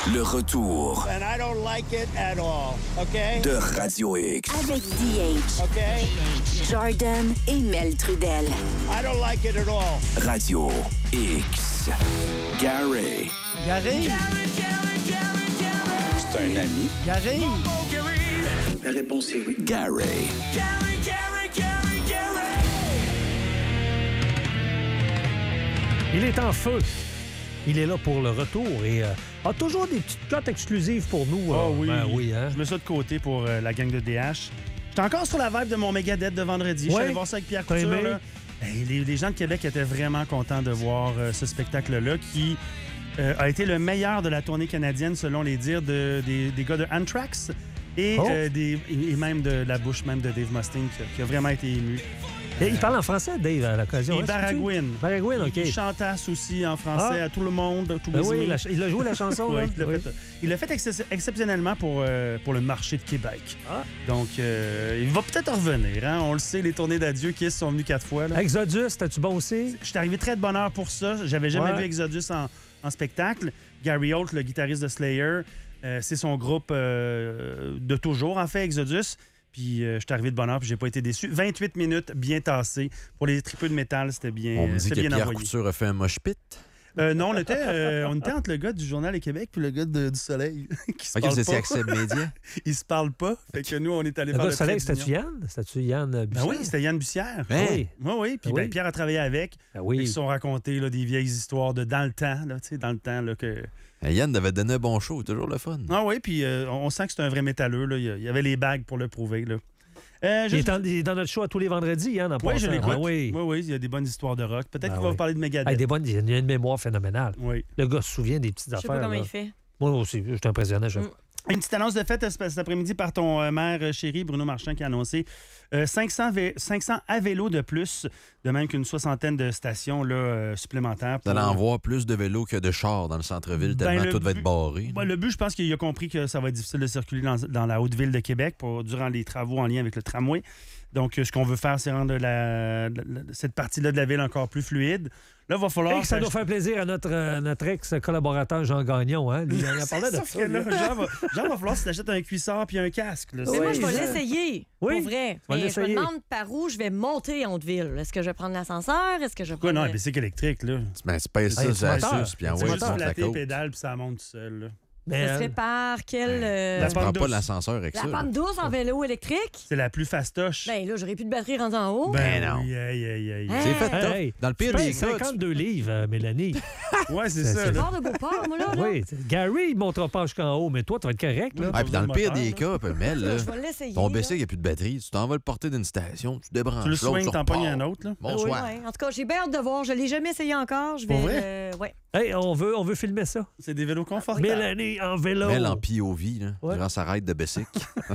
Le retour And I don't like it at all, OK? de Radio X. Avec DH, OK? Jordan et Mel Trudel. I don't like it at all. Radio X. Gary. Gary? C'est un ami. Gary? La réponse est oui. Gary. Il est en feu. Il est là pour le retour et a toujours des petites cotes exclusives pour nous. Oh oui. Ben oui, hein? Je mets ça de côté pour la gang de DH. J'étais encore sur la vibe de mon Megadeth de vendredi. Je suis allé voir ça avec Pierre T'as Couture. aimé? Là. Hey, les gens de Québec étaient vraiment contents de voir ce spectacle-là qui a été le meilleur de la tournée canadienne selon les dires des gars de Anthrax et, et même de la bouche même de Dave Mustaine qui a vraiment été ému. Et il parle en français, Dave, à l'occasion. Et hein, Baragouine. Baragouine, OK. Il chantasse aussi en français à tout le monde. À tous Ben les oui, amis. il a joué la chanson. Oui, là. il l'a fait exceptionnellement pour le marché de Québec. Ah. Donc, il va peut-être revenir. Hein? On le sait, les tournées d'adieu Kiss sont venus 4 fois. Là. Exodus, t'as-tu bon aussi? Je suis arrivé très de bonne heure pour ça. J'avais jamais vu Exodus en spectacle. Gary Holt, le guitariste de Slayer, c'est son groupe de toujours, en fait, Exodus. Puis je suis arrivé de bonne heure, puis j'ai pas été déçu. 28 minutes bien tassées. Pour les tripeux de métal, c'était bien On me dit que bien Pierre envoyé. Couture a fait un mosh pit. Non, on était entre le gars du Journal et Québec puis le gars du Soleil. Qui se OK, parle vous étiez pas. Accès Média. Ils se parlent pas. Fait que nous, on est allés Le faire gars le Soleil, trait c'était-tu d'union. Yann? C'était-tu Yann Ben Bussière? oui, c'était Yann Bussière. Hein? Oui. Oui. Puis Ben oui. ben, Pierre a travaillé avec. Ben oui. Ils se sont racontés là, des vieilles histoires de dans le temps. Là, tu sais, dans le temps là, que... Yann devait donner un bon show, toujours le fun. Ah oui, puis on sent que c'est un vrai métalleux. Là. Il y avait les bagues pour le prouver. Là. Il est dans notre show à tous les vendredis, Yann, en Oui, je passant. l'écoute. Ah oui. Oui, il y a des bonnes histoires de rock. Peut-être Ben qu'il va oui. vous parler de Megadeth. Hey, il y a une mémoire phénoménale. Oui. Le gars se souvient des petites Je sais pas affaires. comment là. il fait. Moi aussi, je suis impressionné. Une petite annonce de fête cet après-midi par ton maire chéri, Bruno Marchand, qui a annoncé 500 à vélo de plus, de même qu'une soixantaine de stations là, supplémentaires. Vous allez en voir plus de vélos que de chars dans le centre-ville, tellement le tout va être but- barré. Le but, je pense qu'il a compris que ça va être difficile de circuler dans la haute ville de Québec durant les travaux en lien avec le tramway. Donc, ce qu'on veut faire, c'est rendre cette partie-là de la ville encore plus fluide. Là, il va falloir... Hey, ça doit faire plaisir à notre ex-collaborateur Jean Gagnon. Hein? Lui, il en a parlé de Sauf ça. que là, lui. Genre, va falloir si t'achètes un cuissard puis un casque. Là. Mais moi, je vais Oui. l'essayer. Oui. Pour vrai. Tu vas Mais je me l'essayer. demande par où je vais monter en Haute-Ville. Est-ce que je vais prendre l'ascenseur? Est-ce que je vais Quoi, prendre... non, un bicycle électrique, là. Ben, c'est pas ça, Hey, ça du moteur. suce, puis Tu envoie vas sur juste la flatter les côte. pédales puis ça monte tout seul. Là. Mais, Ça serait par quel... La Tu prends pente pas douce. l'ascenseur avec La ça. là. pente douce en vélo électrique? C'est la plus fastoche. Ben là, j'aurais plus de batterie rendue en haut. Ben non. oui, aïe. Hein? C'est fait top. hey, Dans le pire tu des pèses cas, 52 livres, Mélanie. Ouais, c'est C'est- ça. c'est là. Bord de Beauport, moi, là. Oui, Gary, il ne montera pas jusqu'en haut, mais toi, tu vas être correct. Là. Ah, puis dans le pire moteur, des là. cas, puis Mel, là, Je vais l'essayer. ton là. bicycle, il n'y a plus de batterie. Tu t'en vas le porter d'une station, tu débranches. Tu le l'autre, swings, t'en repars. pognes un autre. Là. Bonsoir. Oui, ouais. En tout cas, j'ai bien hâte de voir. Je ne l'ai jamais essayé encore. Je vais. Pour vrai? Ouais. Hey, on veut filmer ça. C'est des vélos confortables. Mélanie en vélo. Mel en POV, là, Ouais. durant sa ride de bicycle.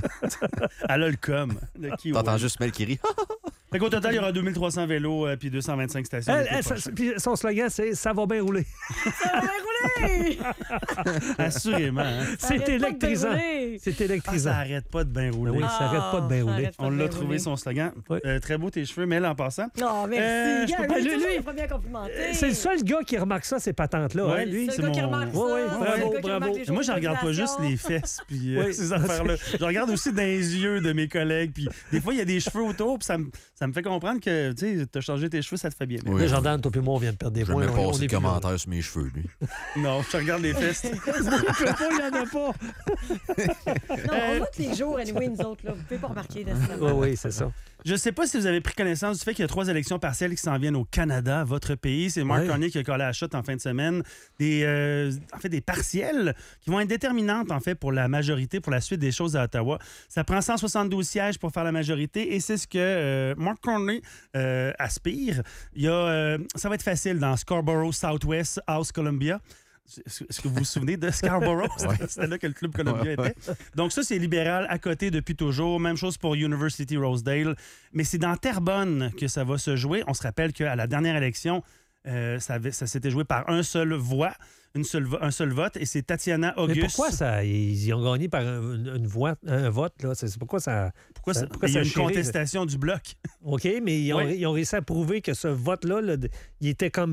Elle a le com. Le Kiwi. T'entends juste Mel qui rit. Fait qu'au total, il y aura 2300 vélos puis 225 stations. Elle, l'été prochain. puis son slogan, c'est « Ça va bien rouler Ça va bien rouler! Assurément. Hein. ». C'est Arrête pas de électrisant. bien rouler. C'est Ah, électrisant. ça arrête pas de bien rouler. Oui, ça arrête pas de bien ça rouler. arrête pas On de l'a bien trouvé, rouler. son slogan. Oui. Très beau tes cheveux, mais en passant. Non, merci. je peux Gary, pas- lui, lui- il faut bien complimenter. C'est le seul gars qui remarque ça, ces patentes-là. Ouais, hein, lui. C'est c'est le gars qui mon- remarque ça. Ouais, ouais, c'est bravo, le gars qui bravo. remarque les Moi, je choses regarde pas juste d'organisation. les fesses puis Oui. ces affaires-là. Je regarde aussi dans les yeux de mes collègues. Puis des fois, il y a des cheveux autour, puis ça me fait comprendre que tu sais, t'as changé tes cheveux, ça te fait bien. Oui. Là, Jordan, toi et moi, on vient de perdre des Je vais points. même On passer est le plus là. commentaire sur mes cheveux, lui. Non, je regarde les fesses. Il n'y en a pas. Non, on vote les jours, anyway, nous autres. Là. Vous pouvez pas remarquer nécessairement. Oui, c'est ça. Je sais pas si vous avez pris connaissance du fait qu'il y a 3 élections partielles qui s'en viennent au Canada, votre pays. C'est Mark Ouais. Carney qui a collé à la chute en fin de semaine. Des partielles qui vont être déterminantes, en fait, pour la majorité, pour la suite des choses à Ottawa. Ça prend 172 sièges pour faire la majorité et c'est ce que Mark Carney aspire. Ça va être facile dans Scarborough Southwest House Columbia. Est-ce que vous vous souvenez de Scarborough? C'était là que le Club Columbia était. Donc ça, c'est libéral à côté depuis toujours. Même chose pour University Rosedale. Mais c'est dans Terrebonne que ça va se jouer. On se rappelle qu'à la dernière élection, ça s'était joué par un seul voix, un seul vote. Et c'est Tatiana Mais Auguste. pourquoi ça, ils ont gagné par un vote? Là? C'est pourquoi ça... Pourquoi pourquoi il y a ça une chérit, contestation du bloc? OK, mais ils ont, Ouais. ils ont réussi à prouver que ce vote-là, il était comme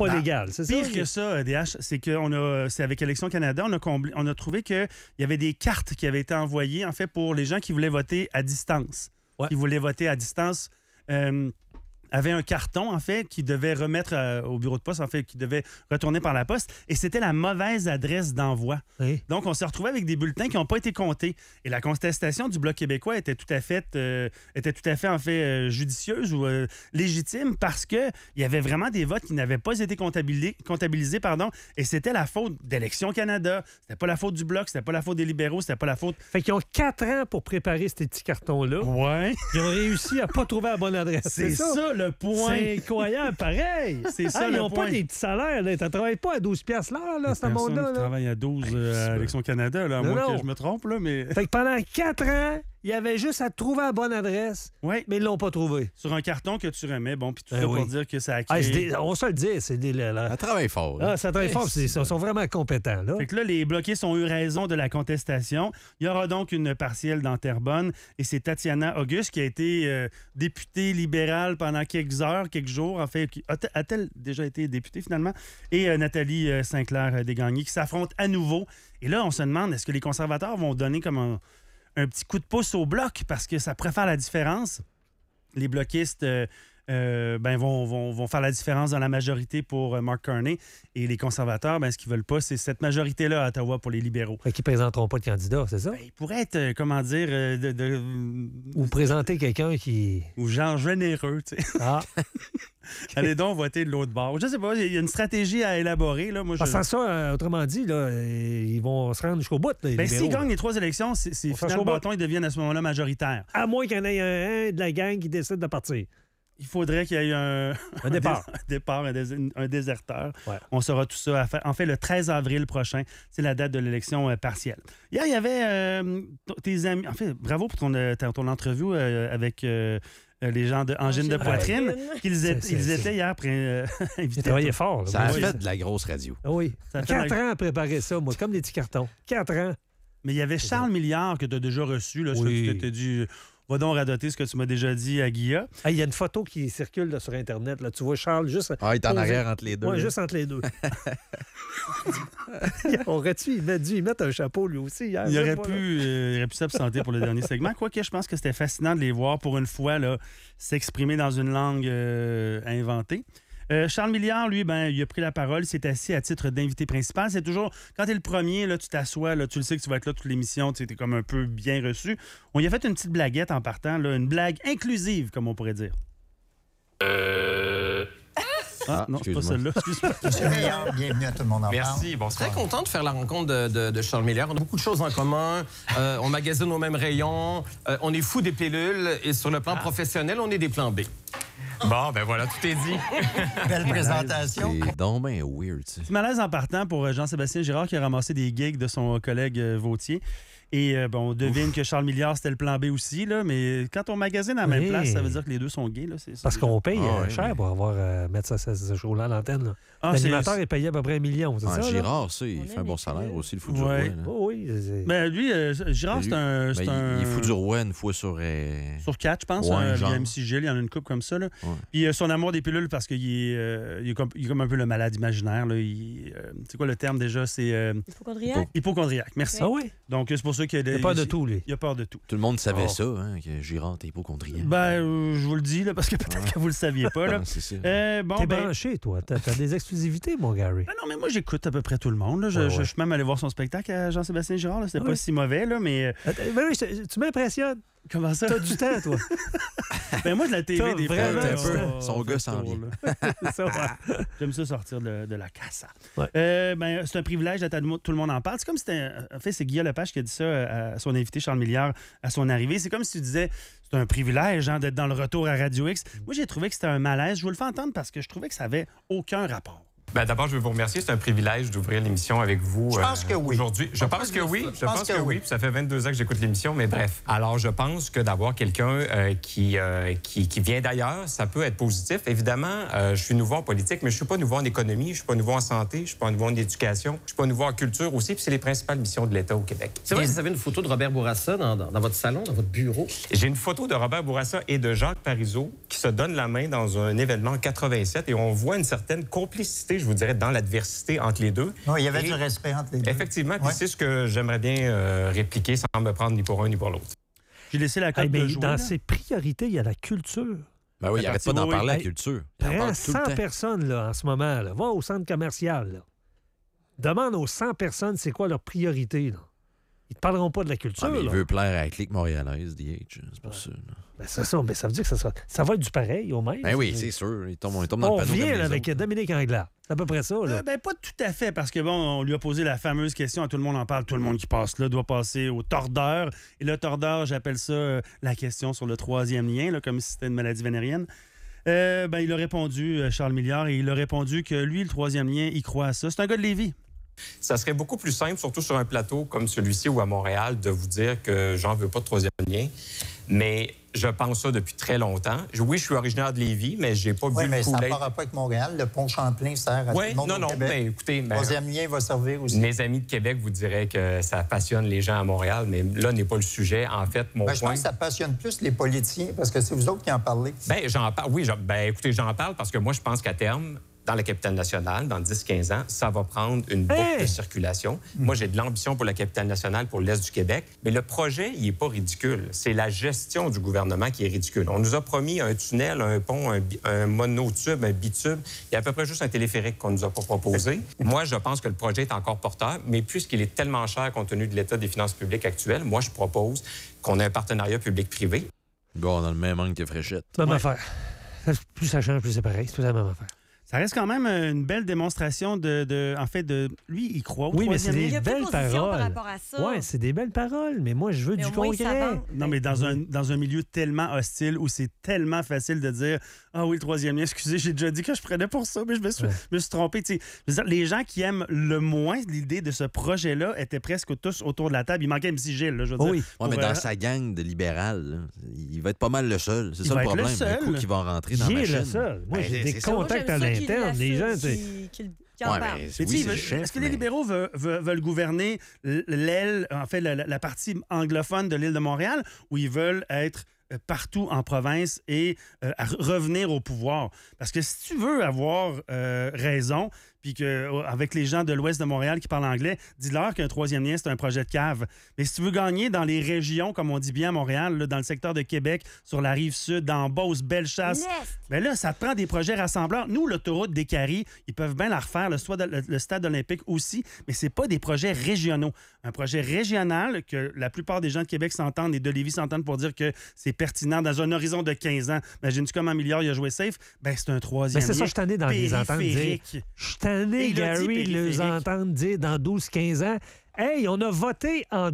pas Ben, légal, c'est ça? Pire que ça, DH, c'est c'est avec Élections Canada, on a trouvé qu'il y avait des cartes qui avaient été envoyées, en fait, pour les gens qui voulaient voter à distance. Ouais. Qui voulaient voter à distance. Avait un carton, en fait, qui devait remettre au bureau de poste, en fait, qui devait retourner par la poste. Et c'était la mauvaise adresse d'envoi. Oui. Donc, on s'est retrouvé avec des bulletins qui n'ont pas été comptés. Et la contestation du Bloc québécois était tout à fait, en fait, judicieuse ou légitime parce qu'il y avait vraiment des votes qui n'avaient pas été comptabilisés, et c'était la faute d'Élections Canada. C'était pas la faute du Bloc, c'était pas la faute des libéraux, c'était pas la faute... Fait qu'ils ont 4 ans pour préparer ces petits cartons-là. Ouais. Ils ont réussi à pas trouver la bonne adresse. C'est ça le point. C'est incroyable, pareil. C'est ça, Ils le n'ont point. pas des petits salaires. Là. Tu ne travailles pas à 12 piastres l'heure, là, ce Personne monde-là. qui là. travaille à 12 à Élections Canada, là, à Non, moins non. que je me trompe, là, mais... Fait que pendant 4 ans, il y avait juste à trouver la bonne adresse, Oui, mais ils l'ont pas trouvé. sur un carton que tu remets, bon, puis tout Ben ça oui. pour dire que ça a Ah, créé... on va se le dire, c'est des... Elle travaille fort. hein. Ah, ça travaille fort, ils sont vraiment compétents. Là. Fait que là, les bloquistes ont eu raison de la contestation. Il y aura donc une partielle dans Terrebonne et c'est Tatiana Auguste qui a été députée libérale pendant quelques jours. En fait, a-t-elle déjà été députée finalement? Et Nathalie Saint-Clair-Desgagnés qui s'affrontent à nouveau. Et là, on se demande, est-ce que les conservateurs vont donner comme un petit coup de pouce au Bloc parce que ça pourrait faire la différence? Les bloquistes... vont faire la différence dans la majorité pour Mark Carney. Et les conservateurs, ce qu'ils veulent pas, c'est cette majorité-là à Ottawa pour les libéraux. Fait qu'ils ne présenteront pas de candidat, c'est ça? Il pourrait être, Ou présenter quelqu'un qui... ou genre généreux, tu sais. Ah, Allez donc voter de l'autre bord. Je sais pas, il y a une stratégie à élaborer. Là. Moi, sans ça, autrement dit, là, ils vont se rendre jusqu'au bout. Là, les s'ils libéraux. gagnent les 3 élections, c'est On s'en final chaud bas. bâton, ils deviennent à ce moment-là majoritaires. À moins qu'il y en ait un de la gang qui décide de partir. Il faudrait qu'il y ait un départ. un déserteur. Ouais. On saura tout ça. En fait, le 13 avril prochain, c'est la date de l'élection partielle. Hier, il y avait tes amis. En fait, bravo pour ton entrevue avec les gens de Angine de poitrine. Ils étaient hier J'ai invités. travaillé fort. Là. Ça a Oui. fait de la grosse radio. Ah oui. Ça fait 4 ans à préparer ça, moi, comme des petits cartons. 4 ans. Mais il y avait Charles Milliard que tu as déjà reçu. Là, Oui. tu t'es dit, va donc radoter ce que tu m'as déjà dit à Guilla. Il y a une photo qui circule là, sur Internet. Là. Tu vois Charles juste... Ah, il est en posé. arrière entre les deux. Oui, là. juste entre les deux. Aurait-tu dû y mettre un chapeau, lui aussi, hier? Il Je sais aurait pas, là. pu s'absenter pour le dernier segment. Quoique, je pense que c'était fascinant de les voir pour une fois là, s'exprimer dans une langue inventée. Charles Milliard, lui, il a pris la parole, s'est assis à titre d'invité principal. C'est toujours, quand tu es le premier, là, tu t'assois, là, tu le sais que tu vas être là toute l'émission, tu es comme un peu bien reçu. On y a fait une petite blaguette en partant, là, une blague inclusive, comme on pourrait dire. Ah, non, c'est pas excuse-moi. celle-là, excuse-moi. Monsieur Milliard, bienvenue à Tout le monde en parle. Merci, bonsoir. Très content de faire la rencontre de Charles Milliard. On a beaucoup de choses en commun. On magasine au même rayon. On est fous des pilules. Et sur le plan professionnel, on est des plans B. Bon, ben voilà, tout est dit. Belle présentation. C'est donc bien weird, ça. Petit malaise en partant pour Jean-Sébastien Girard qui a ramassé des gigs de son collègue Vautier. Et on devine que Charles Milliard, c'était le plan B aussi, là, mais quand on magasine à la même Oui. place, ça veut dire que les deux sont gays. Là, c'est ça, Parce déjà. qu'on paye Ah, ouais, cher mais- pour avoir mettre ce show-là à l'antenne. là. Ah, L'animateur c'est- est payé à peu près 1 million, c'est Ah, ça? là? Girard, ça, On il fait aime un bon les salaire pilules. aussi, le fou du Ouais. roi. là. Oh, oui. Ben, lui, Girard, c'est un. Ben, il est fou du roi une fois sur... Sur 4, je pense. Ouais, genre. Il y a MC Gilles, il y en a une coupe comme ça. Là. Ouais. Puis son amour des pilules, parce qu'il est comme un peu le malade imaginaire. Là. C'est quoi le terme déjà? C'est Hypochondriaque? hypochondriaque. Merci. Ah oui? Donc, c'est pour ça qu'il Il a peur de tout, lui. Il a peur de tout. Tout le monde savait Oh. ça, hein, que Girard était hypochondriaque. Je vous le dis, là, parce que peut-être que vous le saviez pas. Là. Ah, c'est ça. T'es branché, toi. T'as des exclusivités, mon Gary. Non, mais moi, j'écoute à peu près tout le monde. Là. Je suis même allé voir son spectacle à Jean-Sébastien Girard. Là. C'était Oui. pas si mauvais, là, mais Ben oui, tu m'impressionnes. comment ça? T'as du temps, toi. Ben, moi, de la TV, T'as des fois, vraiment là, du temps. on Son fait gars le s'en tour, vient. là. C'est ça, ouais. J'aime ça sortir de la casa. Ouais. C'est un privilège d'être à tout le monde en parle. C'est comme si c'était... En fait, c'est Guillaume Lepage qui a dit ça à son invité Charles Milliard à son arrivée. C'est comme si tu disais, c'est un privilège hein, d'être dans le retour à Radio X. Moi, j'ai trouvé que c'était un malaise. Je vous le fais entendre parce que je trouvais que ça avait aucun rapport. Ben, d'abord, je veux vous remercier. C'est un privilège d'ouvrir l'émission avec vous Je pense que oui. aujourd'hui. Je pense que oui. Je pense que oui. Puis ça fait 22 ans que j'écoute l'émission, mais bref. Alors, je pense que d'avoir quelqu'un qui vient d'ailleurs, ça peut être positif. Évidemment, je suis nouveau en politique, mais je suis pas nouveau en économie, je suis pas nouveau en santé, je suis pas nouveau en éducation, je suis pas nouveau en culture aussi, puis c'est les principales missions de l'État au Québec. C'est vrai que vous avez une photo de Robert Bourassa dans votre salon, dans votre bureau. J'ai une photo de Robert Bourassa et de Jacques Parizeau qui se donnent la main dans un événement en 87 et on voit une certaine complicité, je vous dirais, dans l'adversité entre les deux. Oui, il y avait du respect entre les deux. Effectivement, puis c'est ce que j'aimerais bien répliquer sans me prendre ni pour un ni pour l'autre. J'ai laissé la cote de jouer. Dans là. ses priorités, il y a la culture. Ben oui, il arrête pas d'en parler, la culture. Il en Prends parle tout le 100 temps. personnes là, en ce moment. Là. Va au centre commercial. Là. Demande aux 100 personnes c'est quoi leur priorité. Là. Ils ne te parleront pas de la culture. Ah, mais il là. veut plaire à la clique montréalaise, DH. C'est pour ça. Là. Ben, c'est ça, mais ça veut dire que ça va être du pareil au même. Ben oui, c'est sûr. Il tombe dans le On panneau comme revient les avec autres. Dominique Anglade. C'est à peu près ça. Là. Ben, pas tout à fait, parce que, bon, on lui a posé la fameuse question, tout le monde en parle, tout le monde qui passe là doit passer au tordeur. Et le tordeur, j'appelle ça la question sur le troisième lien, là, comme si c'était une maladie vénérienne. Ben, il a répondu, Charles Milliard, et il a répondu que lui, le troisième lien, il croit à ça. C'est un gars de Lévis. Ça serait beaucoup plus simple, surtout sur un plateau comme celui-ci ou à Montréal, de vous dire que j'en veux pas de troisième lien. Mais je pense ça depuis très longtemps. Oui, je suis originaire de Lévis, mais j'ai pas Oui, bu mais le ça n'a Kool-Aid. pas rapport avec Montréal. Le pont Champlain sert à tout le monde non, au non, Québec. mais écoutez... Le troisième lien va servir aussi. Mes amis de Québec vous diraient que ça passionne les gens à Montréal, mais là n'est pas le sujet. En fait, mon Ben, je point... pense que ça passionne plus les politiciens, parce que c'est vous autres qui en parlez. Ben, j'en parle. Oui, écoutez, j'en parle parce que moi, je pense qu'à terme, dans la capitale nationale, dans 10-15 ans, ça va prendre une boucle de circulation. Moi, j'ai de l'ambition pour la capitale nationale, pour l'Est du Québec, mais le projet, il n'est pas ridicule. C'est la gestion du gouvernement qui est ridicule. On nous a promis un tunnel, un pont, un monotube, un bitube. Il y a à peu près juste un téléphérique qu'on nous a pas proposé. Moi, je pense que le projet est encore porteur, mais puisqu'il est tellement cher compte tenu de l'état des finances publiques actuelles, moi, je propose qu'on ait un partenariat public-privé. Bon, on a le même angle que Fréchette. Même affaire. Plus ça change, plus c'est pareil. C'est plus la même affaire. Ça reste quand même une belle démonstration en fait, lui, il croit au Oui, mais c'est troisième des lien. Il y a plus de belles position par paroles. rapport à ça. Oui, c'est des belles paroles, mais moi, je veux Mais du au moins, ça concret. vend. Non, mais dans un milieu tellement hostile où c'est tellement facile de dire « Ah oui, le troisième lien, excusez, j'ai déjà dit que je prenais pour ça, mais je me suis trompé. » Tu sais, je veux dire, les gens qui aiment le moins l'idée de ce projet-là étaient presque tous autour de la table. Il manquait MC Gilles, là, je veux dire. Oui. Ouais, Pour, mais dans sa gang de libéral, là, il va être pas mal le seul. C'est ça le problème. Un coup qui va rentrer dans la Qui est machine. le seul? Moi, Ben, j'ai des c'est ça. contacts à Moi, j'aime ça qu'il l'interne. Les gens, l'assume, c'est... qu'il en Ouais, parle. mais Mais oui, tu sais, c'est le chef, est-ce que les mais- libéraux veulent gouverner l'aile, en fait, la partie anglophone de l'île de Montréal, ou ils veulent être partout en province et à revenir au pouvoir? Parce que si tu veux avoir raison, puis qu'avec les gens de l'ouest de Montréal qui parlent anglais, dis-leur qu'un troisième lien, c'est un projet de cave. Mais si tu veux gagner dans les régions, comme on dit bien à Montréal, là, dans le secteur de Québec, sur la rive sud, dans Beauce, Bellechasse, bien là, ça te prend des projets rassembleurs. Nous, l'autoroute des Caries, ils peuvent bien la refaire, le stade olympique aussi, mais c'est pas des projets régionaux. Un projet régional que la plupart des gens de Québec s'entendent et de Lévis s'entendent pour dire que c'est pertinent dans un horizon de 15 ans. Imagine-tu comment Milliard il a joué safe? Ben c'est un troisième Mais c'est ça, lien je suis tanné dans les entendre dire. périphérique. Je suis tanné, Et il a dit Gary, les périphérique. entendre dire dans 12-15 ans. Hey, on a voté en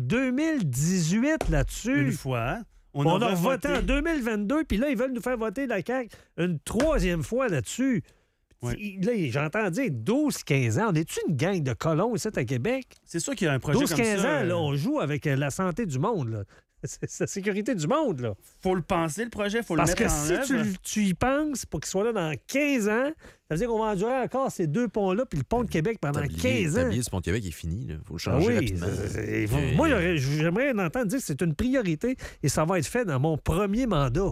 2018 là-dessus. Une fois. On a voté en 2022, puis là, ils veulent nous faire voter la CAQ une troisième fois là-dessus. Ouais. Là, j'entends dire 12-15 ans. On est-tu une gang de colons ici à Québec? C'est sûr qu'il y a un projet comme ça. 12-15 ans, là, on joue avec la santé du monde. Là. C'est la sécurité du monde. Là. Faut le penser, le projet, faut Parce le que mettre en si œuvre. tu y penses pour qu'il soit là dans 15 ans, ça veut dire qu'on va endurer encore ces deux ponts-là puis le pont de Québec pendant 15 ans. Tablier du pont de Québec est fini. Il faut le Ah changer oui, rapidement. moi, j'aimerais entendre dire que c'est une priorité et ça va être fait dans mon premier mandat.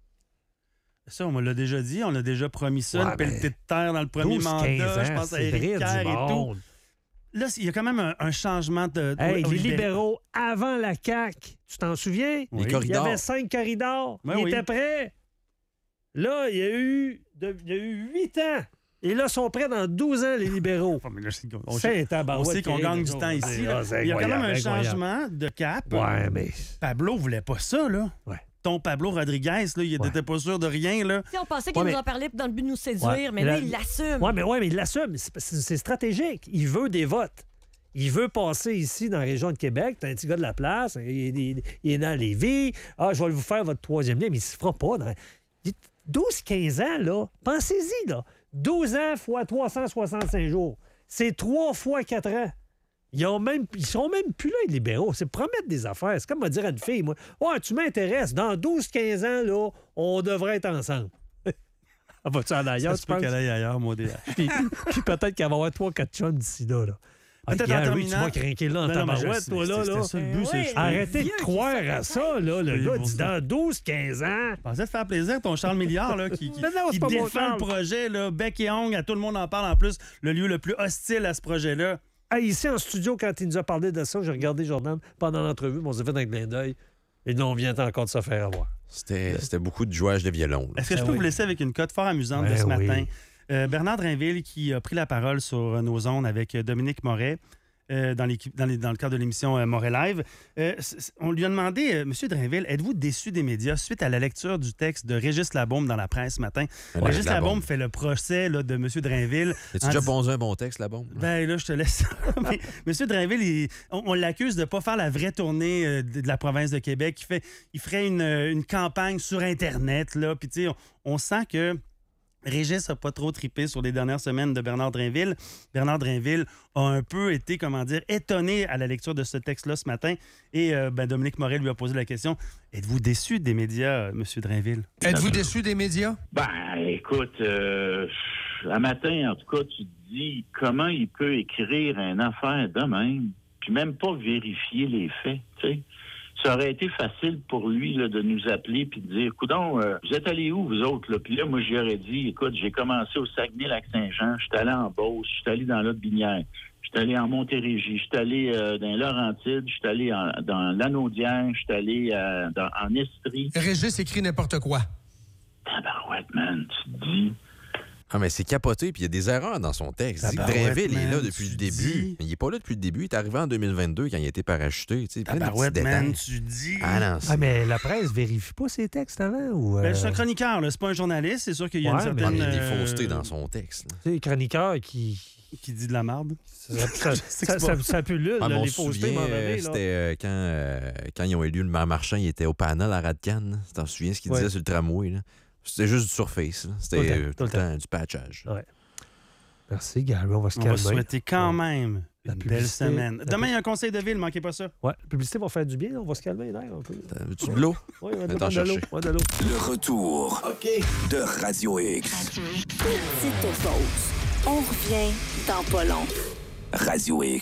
Ça, on me l'a déjà dit, on a déjà promis ça, Ouais, une pelletée de terre dans le premier 12-15 mandat. Je ans, pense à c'est Éric vrai du Kerr et tout. monde. Là, il y a quand même un changement de... Hey, aux les libéraux, avant la CAQ, tu t'en souviens? Les Oui. Il y corridors. avait 5 corridors. Ouais, Ils oui. étaient prêts. Là, il y a eu 8 ans. Et là, ils sont prêts dans 12 ans, les libéraux. Oh, mais là, On sait qu'on gagne du temps ici. là. Il y a quand même un changement de cap. Ouais, mais... Pablo voulait pas ça, là. Ouais. Ton Pablo Rodriguez, là, il n'était pas sûr de rien, là. Tu sais, on pensait qu'il Ouais, nous mais- en parlait dans le but de nous séduire, Ouais, mais là, il l'assume. Oui, mais il l'assume. C'est stratégique. Il veut des votes. Il veut passer ici dans la région de Québec. T'es un petit gars de la place. Il est dans Lévis. Ah, je vais vous faire votre troisième lien, mais il ne se fera pas. 12-15 ans, là, pensez-y, là. 12 ans fois 365 jours. C'est 3 fois 4 ans. Ils sont même plus là, les libéraux. C'est promettre des affaires. C'est comme me dire à une fille, moi, « Ouais, tu m'intéresses. Dans 12-15 ans, là, on devrait être ensemble. » Va-tu en ailleurs, tu penses? Qu'elle aille ailleurs, mon DH. puis peut-être qu'elle va avoir 3-4 chums d'ici là. Peut-être en terminant... Tu vas craquer là en tabarouette, toi, là. C'était ça le but, c'est arrêtez de croire à ça, là. Le gars dit dans 12-15 ans. Je pensais te faire plaisir, ton Charles Milliard, là, qui défend le projet, là, bec et ongle, à tout le monde en parle. En plus, le lieu le plus hostile à ce projet-là. Ici, en studio, quand il nous a parlé de ça, j'ai regardé Jordan pendant l'entrevue, mais on s'est fait un clin d'œil. Et là, on vient encore de se faire avoir. C'était beaucoup de jouage de violon. Est-ce que je peux vous laisser avec une cote fort amusante de ce matin? Bernard Drinville qui a pris la parole sur nos ondes avec Dominique Moret. Dans le cadre de l'émission Moret Live. On lui a demandé, M. Drinville, êtes-vous déçu des médias suite à la lecture du texte de Régis Labaume dans la presse ce matin? Régis Labaume fait le procès là, de M. Drinville. As-tu déjà pondu un bon texte, Labaume? Ben là, je te laisse. Mais M. Drinville, on l'accuse de ne pas faire la vraie tournée de la province de Québec. Il ferait une campagne sur Internet. Puis tu sais, on sent que Régis n'a pas trop trippé sur les dernières semaines de Bernard Drinville. Bernard Drinville a un peu été, étonné à la lecture de ce texte-là ce matin. Et Dominique Moret lui a posé la question, êtes-vous déçu des médias, M. Drinville? Êtes-vous déçu des médias? Ben, écoute, un matin, en tout cas, tu te dis comment il peut écrire une affaire de même, puis même pas vérifier les faits, tu sais. Ça aurait été facile pour lui là, de nous appeler puis de dire, coudonc, vous êtes allés où, vous autres? Là? Puis là, moi, j'y aurais dit, écoute, j'ai commencé au Saguenay-Lac-Saint-Jean, je suis allé en Beauce, je suis allé dans l'Aude-Binière, je suis allé en Montérégie, je suis allé dans Laurentides, je suis allé dans l'Anaudière, je suis allé en Estrie. Régis écrit n'importe quoi. Tabarouette, man, tu te dis... Ah, mais c'est capoté, puis il y a des erreurs dans son texte. Drinville est là depuis le début. Il n'est pas là depuis le début. Il est arrivé en 2022 quand il a été parachuté. Tabarouette, man, tu dis... mais la presse vérifie pas ses textes avant? Ou c'est un chroniqueur, là. C'est pas un journaliste. C'est sûr qu'il y a une certaine... Il y a des faussetés dans son texte. C'est un chroniqueur qui dit de la merde. Ça pullule, les faussetés. C'était quand ils ont élu le maire Marchand, il était au panel à Radcan. Tu t'en souviens ce qu'il disait sur le tramway, là? C'était juste du surface. C'était tout le temps du patchage. Ouais. Merci, Gary. On va se calmer. On va souhaiter quand même une belle semaine. Demain, il y a un conseil de ville. Ne manquez pas ça. Ouais. La publicité va faire du bien. On va se calmer l'air un peu. Veux-tu de l'eau? Oui, on va de l'eau. Le retour de Radio X. Petite pause. On revient dans pas long. Radio X.